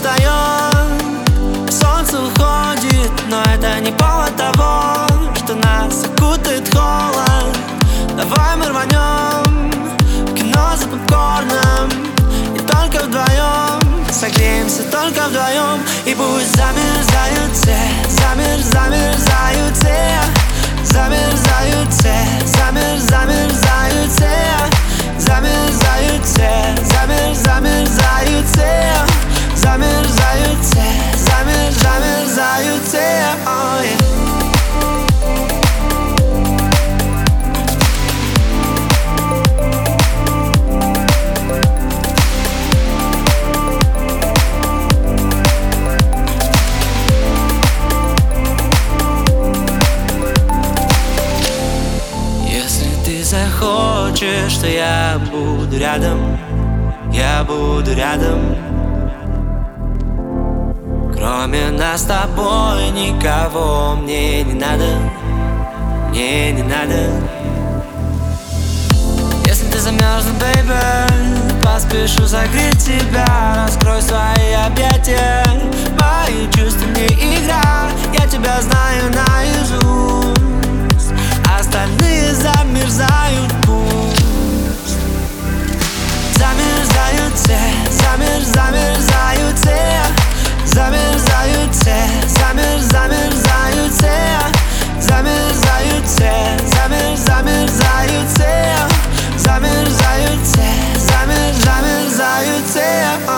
устает, солнце уходит, но это не повод того, что нас окутает холод. Давай мы рванем в кино за попкорном, и только вдвоем согреемся, только вдвоем. И пусть замерзают все, замерзают все, замерзают все, замерзают все, замерзают все, замерзают все, замерзают все, замерзают все. Захочешь, что я буду рядом, я буду рядом. Кроме нас с тобой никого мне не надо, мне не надо. Если ты замерзла, бейби, поспешу согреть тебя. Раскрой свои объятия, мои чувства не игра. Я тебя знаю наизусть, остальные замерзают пусть. Замерзают все, замерзают все, замерзают все, замерзают все, замерзают все, замерзают все, замерзают все, замерзают все.